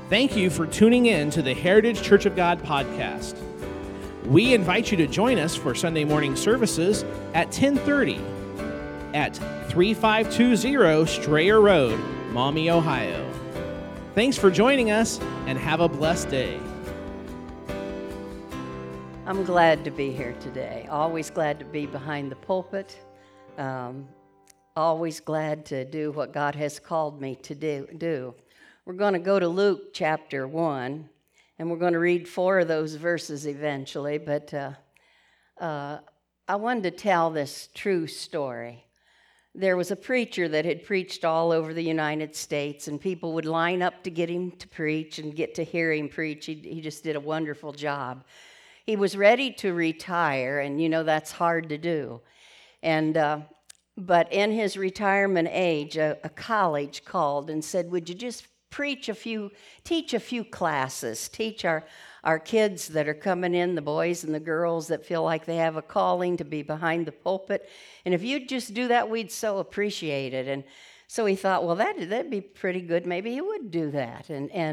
Thank you for tuning in to the Heritage Church of God podcast. We invite you to join us for Sunday morning services at 10:30 at 3520 Strayer Road, Maumee, Ohio. Thanks for joining us and have a blessed day. I'm glad to be here today. Always glad to be behind the pulpit. Always glad to do what God has called me to do. We're going to go to Luke chapter 1, and we're going to read 4 of those verses eventually, but I wanted to tell this true story. There was a preacher that had preached all over the United States, and people would line up to get him to preach and get to hear him preach. He just did a wonderful job. He was ready to retire, and you know that's hard to do. But in his retirement age, a college called and said, would you just teach a few classes, teach our kids that are coming in, the boys and the girls that feel like they have a calling to be behind the pulpit. And if you'd just do that, we'd so appreciate it. And so he thought, well, that'd be pretty good. Maybe he would do that.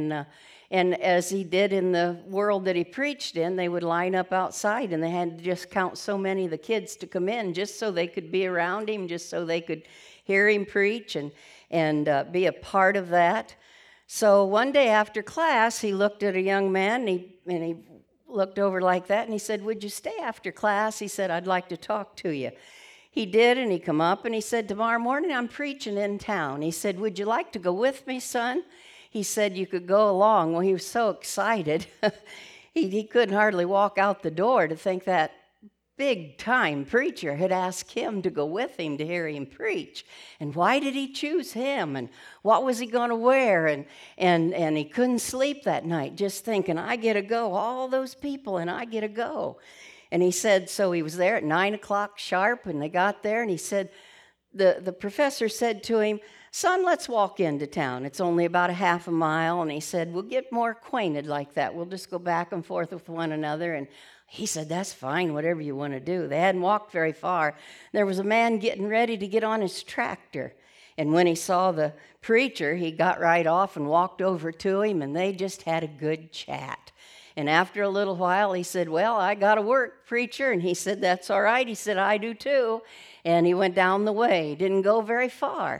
And as he did in the world that he preached in, they would line up outside, and they had to just count so many of the kids to come in just so they could be around him, just so they could hear him preach and be a part of that. So one day after class, he looked at a young man, and he looked over like that, and he said, would you stay after class? He said, I'd like to talk to you. He did, and he come up, and he said, tomorrow morning I'm preaching in town. He said, would you like to go with me, son? He said you could go along. Well, he was so excited, he couldn't hardly walk out the door to think that big-time preacher had asked him to go with him to hear him preach. And why did he choose him? And what was he going to wear? And he couldn't sleep that night just thinking, I get to go, all those people, and I get to go. And he said, so he was there at 9 o'clock sharp, and they got there, and he said, the professor said to him, son, let's walk into town. It's only about a half a mile. And he said, we'll get more acquainted like that. We'll just go back and forth with one another. And he said, that's fine, whatever you want to do. They hadn't walked very far. There was a man getting ready to get on his tractor. And when he saw the preacher, he got right off and walked over to him, and they just had a good chat. And after a little while, he said, well, I got to work, preacher. And he said, that's all right. He said, I do too. And he went down the way. He didn't go very far.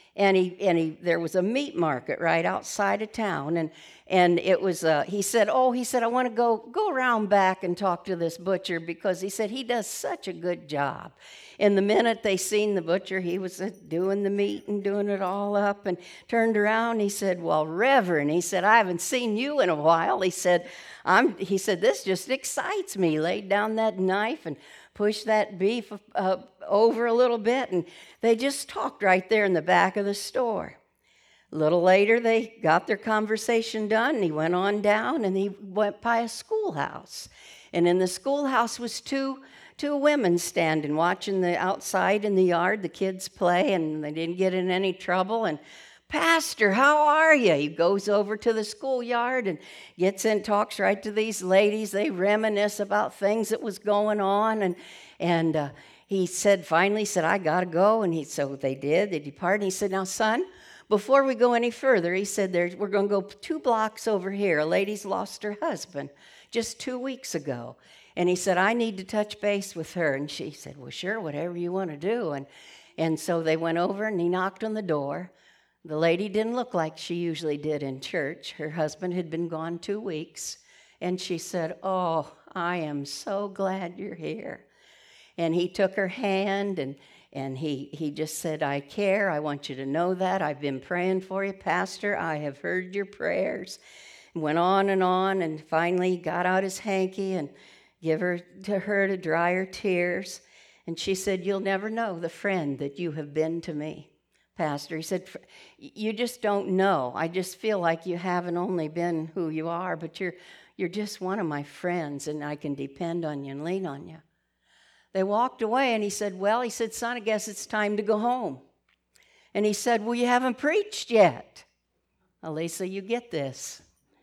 And there was a meat market right outside of town, and it was he said I want to go around back and talk to this butcher, because he said he does such a good job. And the minute they seen the butcher, he was doing the meat and doing it all up, and turned around. He said, well, Reverend, he said, I haven't seen you in a while. He said, this just excites me. He laid down that knife and pushed that beef over a little bit, and they just talked right there in the back of the store. A little later, they got their conversation done, and he went on down, and he went by a schoolhouse. And in the schoolhouse was two women standing, watching the outside in the yard, the kids play, and they didn't get in any trouble. And Pastor, how are you? He goes over to the schoolyard and gets in, talks right to these ladies. They reminisce about things that was going on. And he finally said, I got to go. And so they did. They departed. And he said, now, son, before we go any further, he said, we're going to go 2 blocks over here. A lady's lost her husband just 2 weeks ago. And he said, I need to touch base with her. And she said, well, sure, whatever you want to do. And so they went over, and he knocked on the door. The lady didn't look like she usually did in church. Her husband had been gone 2 weeks. And she said, oh, I am so glad you're here. And he took her hand, and he just said, I care. I want you to know that. I've been praying for you, Pastor. I have heard your prayers. And went on, and finally got out his hanky and gave her to dry her tears. And she said, you'll never know the friend that you have been to me, Pastor. He said, you just don't know. I just feel like you haven't only been who you are, but you're just one of my friends, and I can depend on you and lean on you. They walked away, and he said, son, I guess it's time to go home. And he said, well, you haven't preached yet. Elisa, you get this.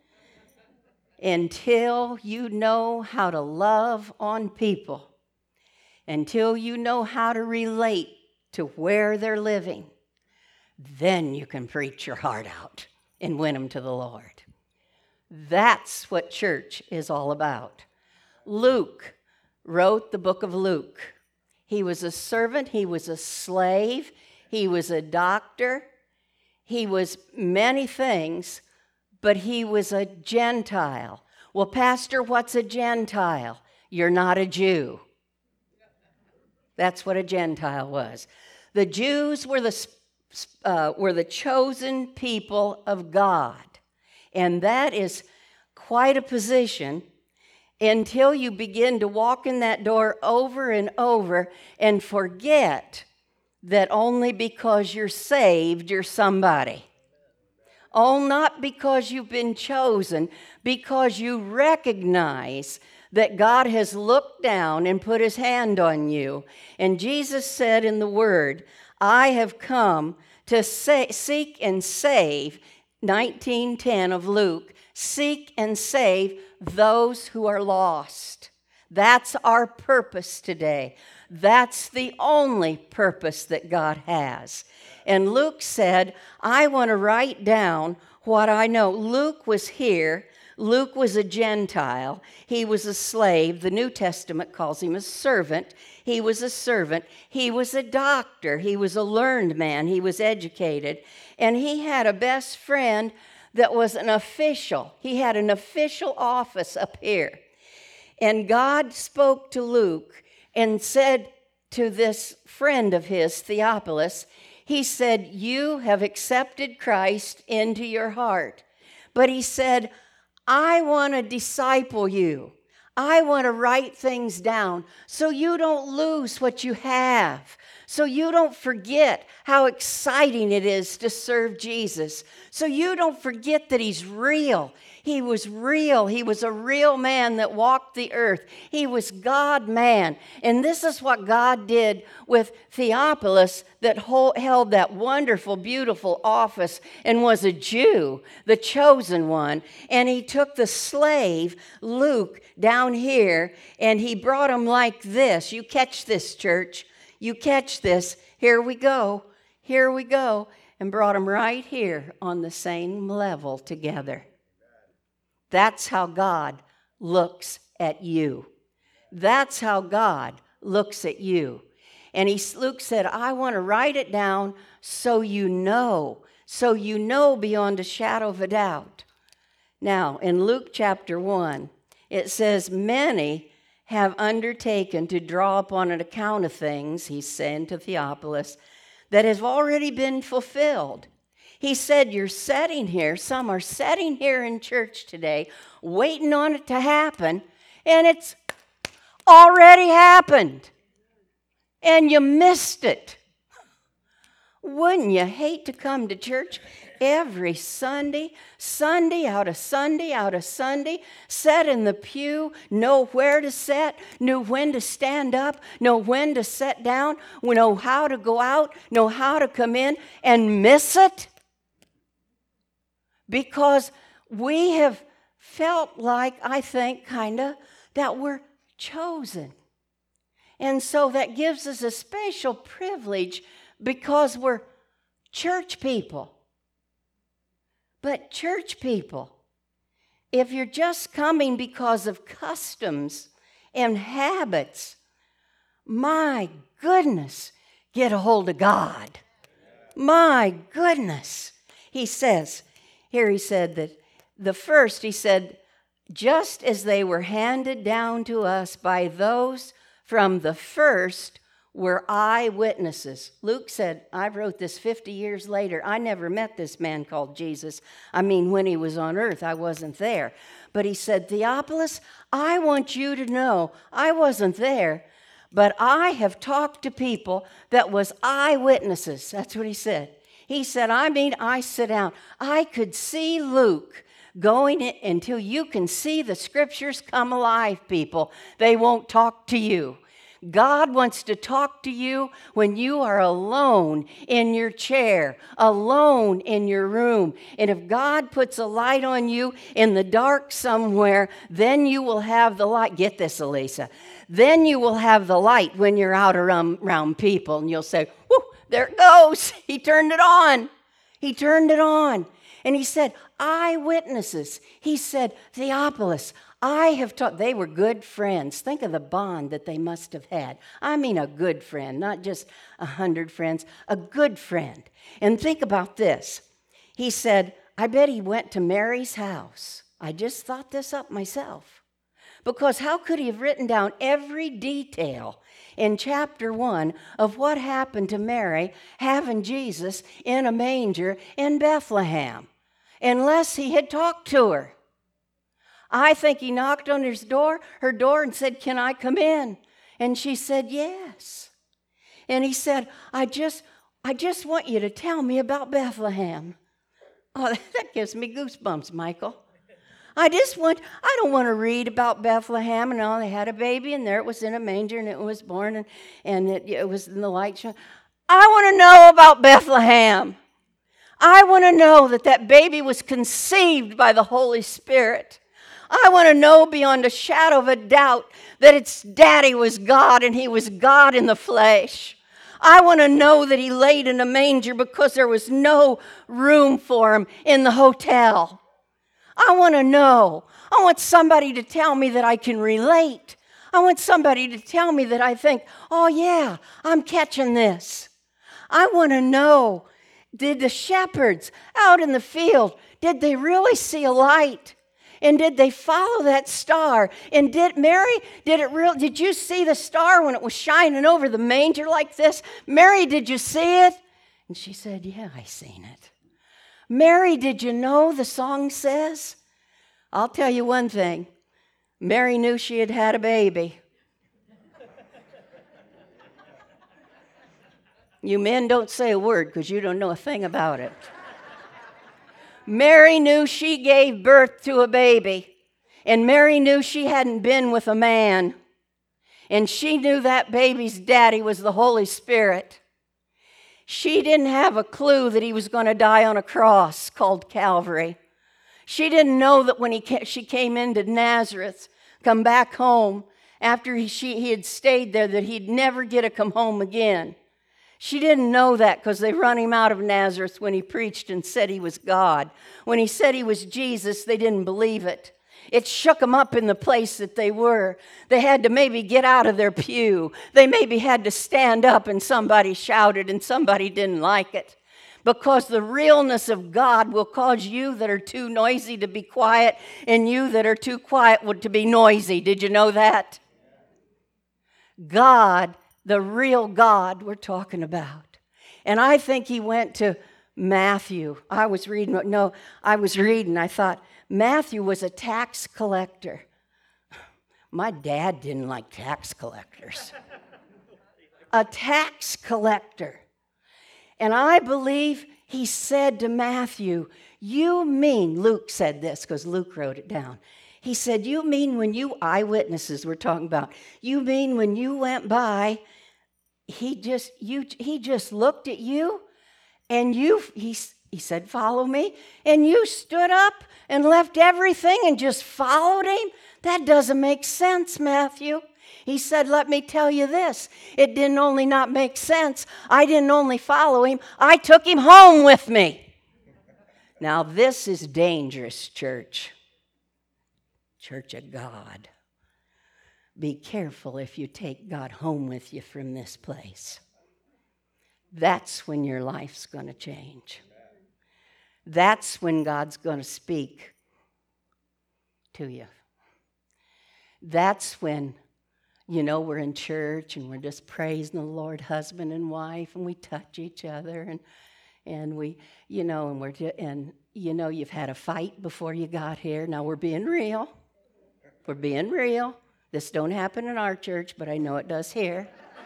Until you know how to love on people, until you know how to relate to where they're living, then you can preach your heart out and win them to the Lord. That's what church is all about. Luke wrote the book of Luke. He was a servant, he was a slave, he was a doctor, he was many things, but he was a Gentile. Well, Pastor, what's a Gentile? You're not a Jew. That's what a Gentile was. The Jews were the chosen people of God. And that is quite a position until you begin to walk in that door over and over and forget that only because you're saved, you're somebody. Oh, not because you've been chosen, because you recognize that God has looked down and put his hand on you. And Jesus said in the Word, I have come to seek and save, 19:10 of Luke, seek and save those who are lost. That's our purpose today. That's the only purpose that God has. And Luke said, I want to write down what I know. Luke was here. Luke was a Gentile. He was a slave. The New Testament calls him a servant. He was a servant. He was a doctor. He was a learned man. He was educated. And he had a best friend that was an official. He had an official office up here. And God spoke to Luke and said to this friend of his, Theophilus, he said, you have accepted Christ into your heart. But he said, I want to disciple you. I want to write things down so you don't lose what you have, so you don't forget how exciting it is to serve Jesus, so you don't forget that he's real. He was real. He was a real man that walked the earth. He was God-man. And this is what God did with Theophilus that held that wonderful, beautiful office and was a Jew, the chosen one. And he took the slave, Luke, down here, and he brought him like this. You catch this, church. You catch this. Here we go. Here we go. And brought him right here on the same level together. That's how God looks at you. That's how God looks at you. And Luke said, I want to write it down so you know beyond a shadow of a doubt. Now, in Luke chapter 1, it says, many have undertaken to draw upon an account of things, he's saying to Theophilus, that have already been fulfilled. He said, you're sitting here, some are sitting here in church today, waiting on it to happen, and it's already happened, and you missed it. Wouldn't you hate to come to church every Sunday, Sunday out of Sunday out of Sunday, sit in the pew, know where to sit, know when to stand up, know when to sit down, know how to go out, know how to come in, and miss it? Because we have felt like, I think, kind of, that we're chosen. And so that gives us a special privilege because we're church people. But church people, if you're just coming because of customs and habits, my goodness, get a hold of God. My goodness. He says, here he said that the first, he said, just as they were handed down to us by those from the first were eyewitnesses. Luke said, I wrote this 50 years later. I never met this man called Jesus. I mean, when he was on earth, I wasn't there. But he said, Theophilus, I want you to know I wasn't there, but I have talked to people that was eyewitnesses. That's what he said. He said, I sit down. I could see Luke going in, until you can see the scriptures come alive, people. They won't talk to you. God wants to talk to you when you are alone in your chair, alone in your room. And if God puts a light on you in the dark somewhere, then you will have the light. Get this, Elisa. Then you will have the light when you're out around people. And you'll say, whoo, there it goes. He turned it on. He turned it on. And he said, eyewitnesses. He said, Theophilus, I have taught. They were good friends. Think of the bond that they must have had. I mean a good friend, not just 100 friends, a good friend. And think about this. He said, I bet he went to Mary's house. I just thought this up myself. Because how could he have written down every detail in chapter 1 of what happened to Mary having Jesus in a manger in Bethlehem unless he had talked to her? I think he knocked on her door and said, can I come in? And she said, yes. And he said, I just want you to tell me about Bethlehem. Oh, that gives me goosebumps, Michael. I don't want to read about Bethlehem and all. They had a baby and there it was in a manger and it was born and it was in the light show. I want to know about Bethlehem. I want to know that baby was conceived by the Holy Spirit. I want to know beyond a shadow of a doubt that its daddy was God and he was God in the flesh. I want to know that he laid in a manger because there was no room for him in the hotel. I want to know. I want somebody to tell me that I can relate. I want somebody to tell me that I think, oh yeah, I'm catching this. I want to know, did the shepherds out in the field, did they really see a light? And did they follow that star? And did you see the star when it was shining over the manger like this? Mary, did you see it? And she said, yeah, I seen it. Mary, did you know the song says? I'll tell you one thing. Mary knew she had had a baby. You men don't say a word because you don't know a thing about it. Mary knew she gave birth to a baby, and Mary knew she hadn't been with a man, and she knew that baby's daddy was the Holy Spirit. She didn't have a clue that he was going to die on a cross called Calvary. She didn't know that when she came into Nazareth, come back home, after he had stayed there, that he'd never get to come home again. She didn't know that because they run him out of Nazareth when he preached and said he was God. When he said he was Jesus, they didn't believe it. It shook them up in the place that they were. They had to maybe get out of their pew. They maybe had to stand up and somebody shouted and somebody didn't like it. Because the realness of God will cause you that are too noisy to be quiet and you that are too quiet to be noisy. Did you know that? God, the real God we're talking about. And I think he went to Matthew. I thought Matthew was a tax collector. My dad didn't like tax collectors. A tax collector. And I believe he said to Matthew, Luke said this because Luke wrote it down. He said, you mean when you eyewitnesses we're talking about, you mean when you went by, he just looked at you and he said, follow me. And you stood up and left everything and just followed him? That doesn't make sense, Matthew. He said, let me tell you this. It didn't only not make sense. I didn't only follow him. I took him home with me. Now, this is dangerous, church. Church of God. Be careful if you take God home with you from this place. That's when your life's going to change. That's when God's going to speak to you. That's when, we're in church and we're just praising the Lord, husband and wife, and we touch each other and we, you've had a fight before you got here. Now we're being real. We're being real. This don't happen in our church, but I know it does here.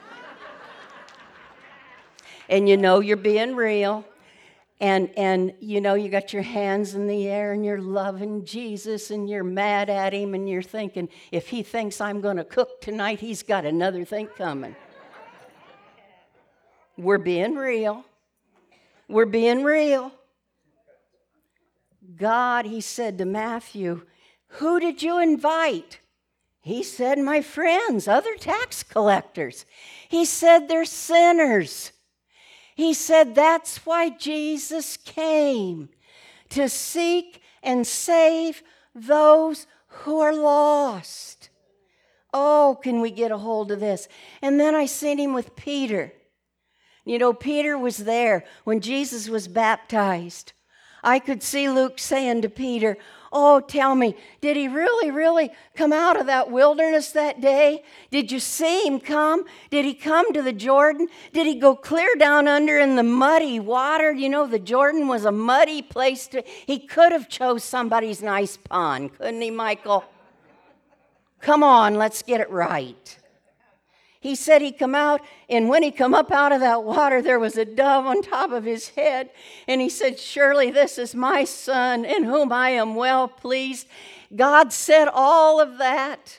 And you're being real. And you got your hands in the air and you're loving Jesus and you're mad at him and you're thinking, if he thinks I'm going to cook tonight, he's got another thing coming. We're being real. We're being real. God, he said to Matthew, who did you invite? He said, my friends, other tax collectors. He said, they're sinners. He said, that's why Jesus came, to seek and save those who are lost. Oh, can we get a hold of this? And then I seen him with Peter. You know, Peter was there when Jesus was baptized. I could see Luke saying to Peter, oh, tell me, did he really come out of that wilderness that day? Did you see him come? Did he come to the Jordan? Did he go clear down under in the muddy water? You know, the Jordan was a muddy place. He could have chose somebody's nice pond, couldn't he, Michael? Come on, let's get it right. He said he come out, and when he come up out of that water, there was a dove on top of his head. And he said, surely this is my son in whom I am well pleased. God said all of that.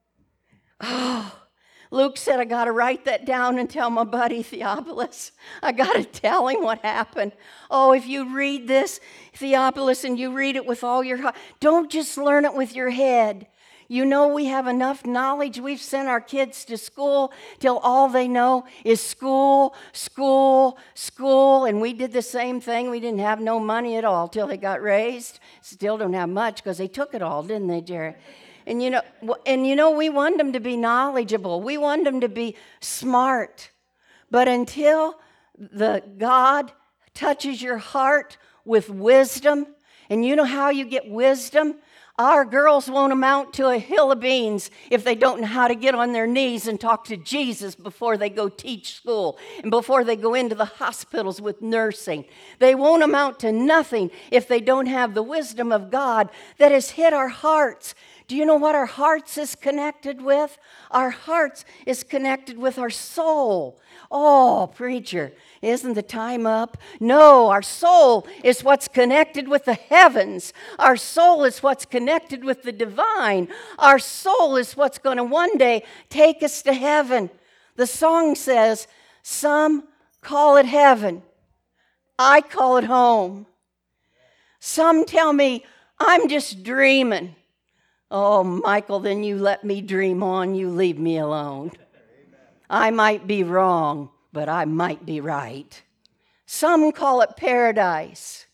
Oh, Luke said, I got to write that down and tell my buddy Theophilus. I got to tell him what happened. Oh, if you read this, Theophilus, and you read it with all your heart, don't just learn it with your head. You know, we have enough knowledge. We've sent our kids to school till all they know is school, school, school. And we did the same thing. We didn't have no money at all till they got raised. Still don't have much because they took it all, didn't they, Jerry? And you know, we want them to be knowledgeable. We want them to be smart. But until the God touches your heart with wisdom, and you know how you get wisdom? Our girls won't amount to a hill of beans if they don't know how to get on their knees and talk to Jesus before they go teach school and before they go into the hospitals with nursing. They won't amount to nothing if they don't have the wisdom of God that has hit our hearts. Do you know what our hearts is connected with? Our hearts is connected with our soul. Oh, preacher, isn't the time up? No, our soul is what's connected with the heavens. Our soul is what's connected with the divine. Our soul is what's going to one day take us to heaven. The song says, some call it heaven. I call it home. Some tell me I'm just dreaming. Oh, Michael, then you let me dream on. You leave me alone. I might be wrong, but I might be right. Some call it paradise.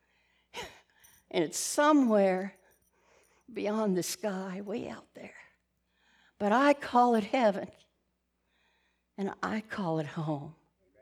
And it's somewhere beyond the sky, way out there. But I call it heaven. And I call it home.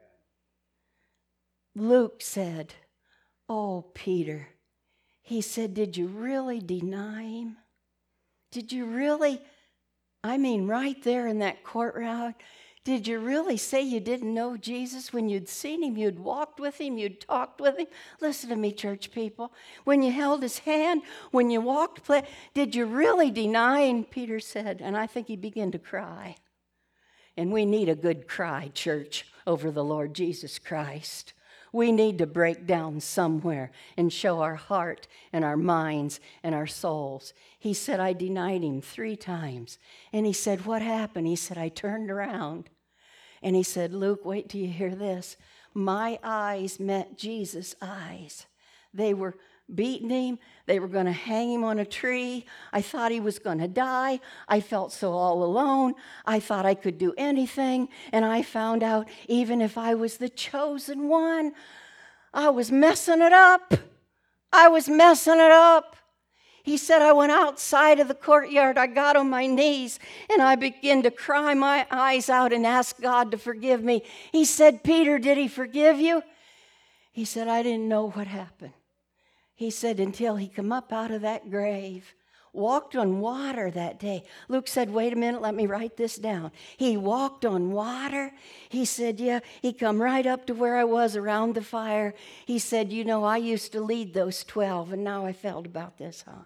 Luke said, oh, Peter, he said, did you really deny him? Did you really, right there in that courtyard, did you really say you didn't know Jesus when you'd seen him, you'd walked with him, you'd talked with him? Listen to me, church people. When you held his hand, when you walked, did you really deny him? Peter said, and I think he began to cry. And we need a good cry, church, over the Lord Jesus Christ. We need to break down somewhere and show our heart and our minds and our souls. He said, I denied him 3 times. And he said, what happened? He said, I turned around. And he said, Luke, wait till you hear this. My eyes met Jesus' eyes. They were beating him. They were going to hang him on a tree. I thought he was going to die. I felt so all alone. I thought I could do anything. And I found out even if I was the chosen one, I was messing it up. I was messing it up. He said, I went outside of the courtyard. I got on my knees and I began to cry my eyes out and ask God to forgive me. He said, Peter, did he forgive you? He said, I didn't know what happened. He said, until he come up out of that grave, walked on water that day. Luke said, wait a minute, let me write this down. He walked on water. He said, yeah, he come right up to where I was around the fire. He said, you know, I used to lead those 12, and now I felt about this high.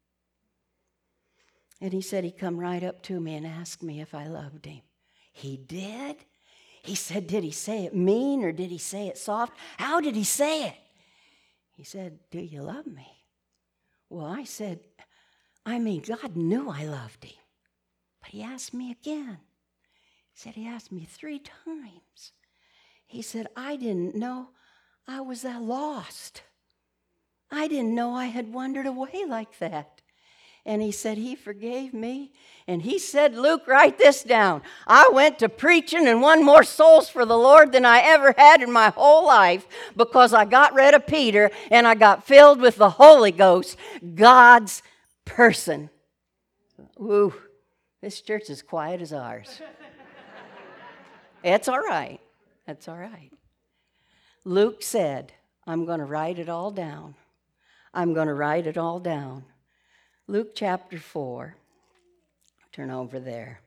And he said, he come right up to me and asked me if I loved him. He did? He said, did he say it mean or did he say it soft? How did he say it? He said, do you love me? Well, I said, God knew I loved him. But he asked me again. He said, he asked me 3 times. He said, I didn't know I was that lost. I didn't know I had wandered away like that. And he said, he forgave me. And he said, Luke, write this down. I went to preaching and won more souls for the Lord than I ever had in my whole life because I got rid of Peter and I got filled with the Holy Ghost, God's person. Ooh, this church is quiet as ours. It's all right. That's all right. Luke said, I'm going to write it all down. I'm going to write it all down. Luke chapter 4. Turn over there.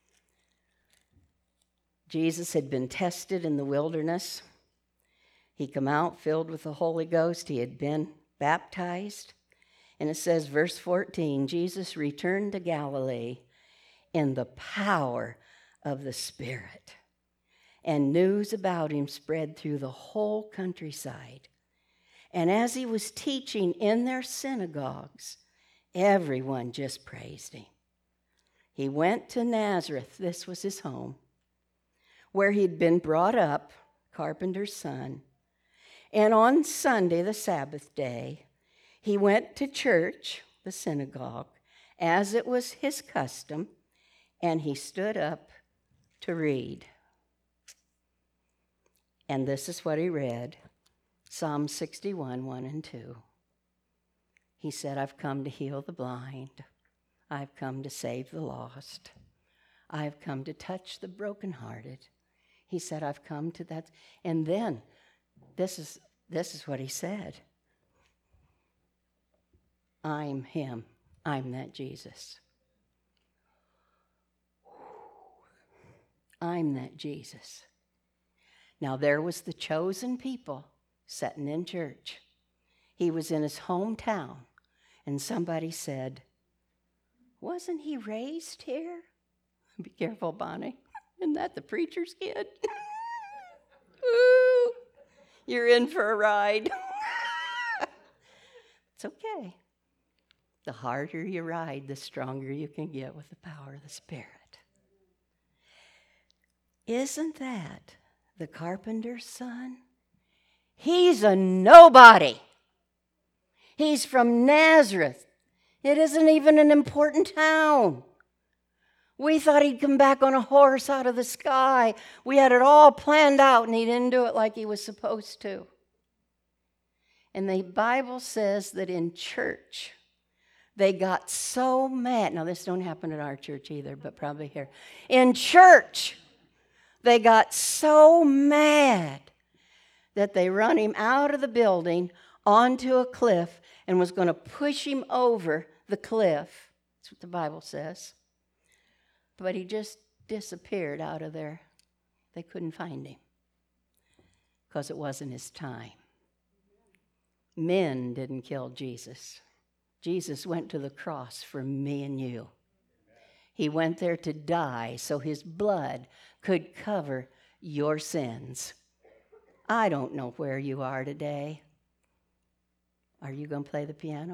Jesus had been tested in the wilderness. He come out filled with the Holy Ghost. He had been baptized. And it says, verse 14, Jesus returned to Galilee in the power of the Spirit. And news about him spread through the whole countryside. And as he was teaching in their synagogues, everyone just praised him. He went to Nazareth, this was his home, where he'd been brought up, carpenter's son. And on Sunday, the Sabbath day, he went to church, the synagogue, as it was his custom, and he stood up to read. And this is what he read, Psalm 61, 1 and 2. He said, I've come to heal the blind. I've come to save the lost. I've come to touch the brokenhearted. He said, I've come to that. And then, this is what he said. I'm him. I'm that Jesus. I'm that Jesus. Now, there was the chosen people sitting in church. He was in his hometown, and somebody said, wasn't he raised here? Be careful, Bonnie. Isn't that the preacher's kid? Ooh, you're in for a ride. It's okay. The harder you ride, the stronger you can get with the power of the Spirit. Isn't that the carpenter's son? He's a nobody. He's from Nazareth. It isn't even an important town. We thought he'd come back on a horse out of the sky. We had it all planned out, and he didn't do it like he was supposed to. And the Bible says that in church, they got so mad. Now, this don't happen at our church either, but probably here. In church, they got so mad that they run him out of the building onto a cliff and was going to push him over the cliff. That's what the Bible says. But he just disappeared out of there. They couldn't find him because it wasn't his time. Men didn't kill Jesus. Jesus went to the cross for me and you. He went there to die so his blood could cover your sins. I don't know where you are today. Are you going to play the piano?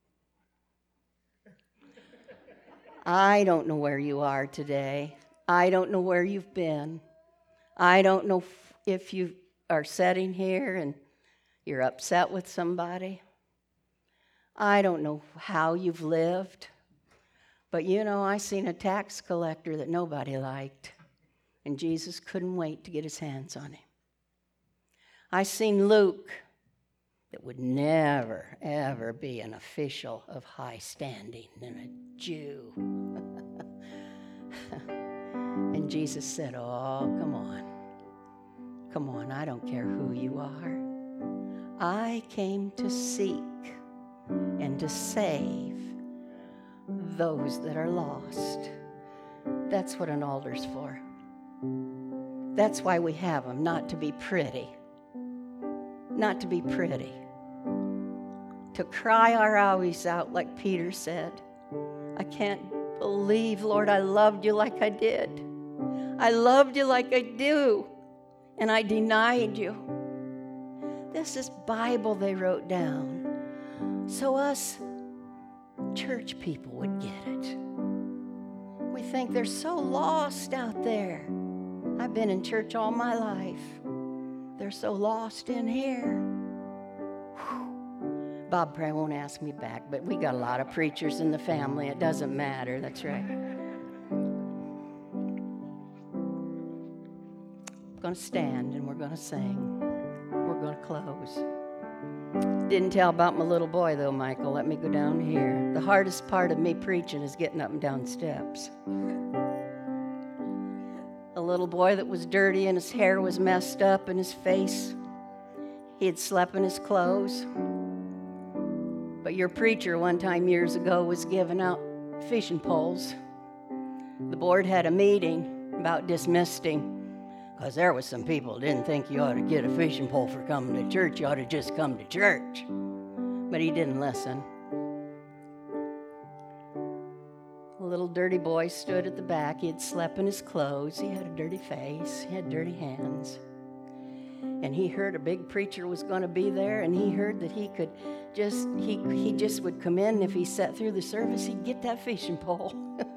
I don't know where you are today. I don't know where you've been. I don't know if you are sitting here and you're upset with somebody. I don't know how you've lived. But you know, I seen a tax collector that nobody liked, and Jesus couldn't wait to get his hands on him. I seen Luke that would never, ever be an official of high standing and a Jew. And Jesus said, oh, come on, I don't care who you are. I came to seek and to save those that are lost. That's what an altar's for. That's why we have them, not to be pretty. Not to be pretty. To cry our eyes out like Peter said. I can't believe, Lord, I loved you like I did. I loved you like I do, and I denied you. This is Bible they wrote down so us church people would get it. We think they're so lost out there. I've been in church all my life. They're so lost in here. Whew. Bob probably won't ask me back, but we got a lot of preachers in the family. It doesn't matter. That's right. We're going to stand and we're going to sing. We're going to close. Didn't tell about my little boy, though, Michael. Let me go down here. The hardest part of me preaching is getting up and down steps. A little boy that was dirty and his hair was messed up and his face, he had slept in his clothes. But your preacher one time years ago was giving out fishing poles. The board had a meeting about dismissing him because there was some people who didn't think you ought to get a fishing pole for coming to church. You ought to just come to church. But he didn't listen. A little dirty boy stood at the back. He had slept in his clothes. He had a dirty face. He had dirty hands. And he heard a big preacher was going to be there, and he heard that he could just, he just would come in, and if he sat through the service, he'd get that fishing pole.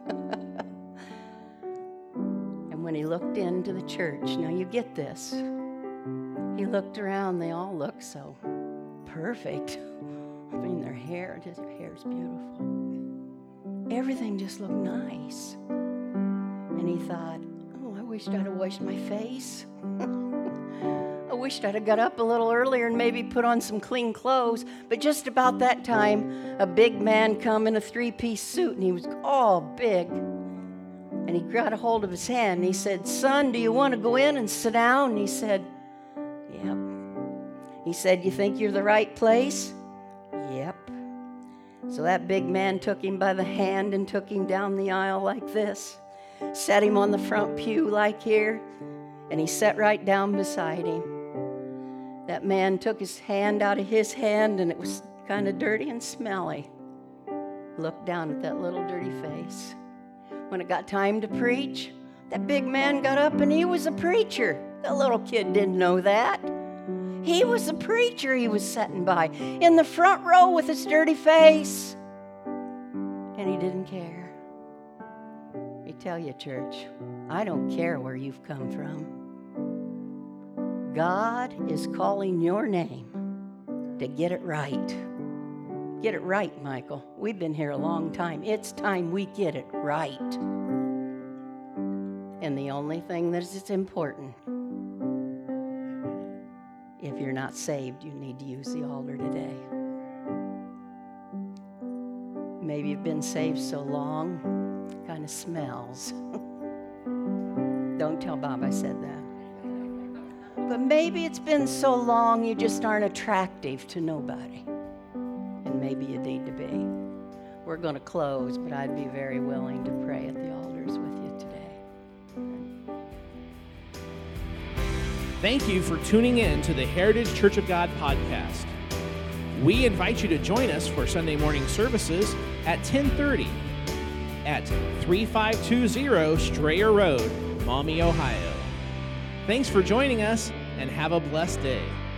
And when he looked into the church, now you get this, he looked around, they all looked so perfect. I mean, their hair's beautiful. Everything just looked nice. And he thought, oh, I wished I'd have washed my face. I wished I'd have got up a little earlier and maybe put on some clean clothes. But just about that time, a big man come in a 3-piece suit, and he was all big. And he got a hold of his hand, and he said, son, do you want to go in and sit down? And he said, yep. He said, you think you're the right place? Yep. So that big man took him by the hand and took him down the aisle like this, sat him on the front pew like here, and he sat right down beside him. That man took his hand out of his hand, and it was kind of dirty and smelly. Looked down at that little dirty face. When it got time to preach, that big man got up and he was a preacher. The little kid didn't know that. He was a preacher he was sitting by in the front row with his dirty face. And he didn't care. I tell you, church, I don't care where you've come from. God is calling your name to get it right. Get it right, Michael. We've been here a long time. It's time we get it right. And the only thing that is important, if you're not saved, you need to use the altar today. Maybe you've been saved so long, it kind of smells. Don't tell Bob I said that. But maybe it's been so long you just aren't attractive to nobody. And maybe you need to be. We're going to close, but I'd be very willing to pray at the altars with you today. Thank you for tuning in to the Heritage Church of God podcast. We invite you to join us for Sunday morning services at 10:30 at 3520 Strayer Road, Maumee, Ohio. Thanks for joining us, and have a blessed day.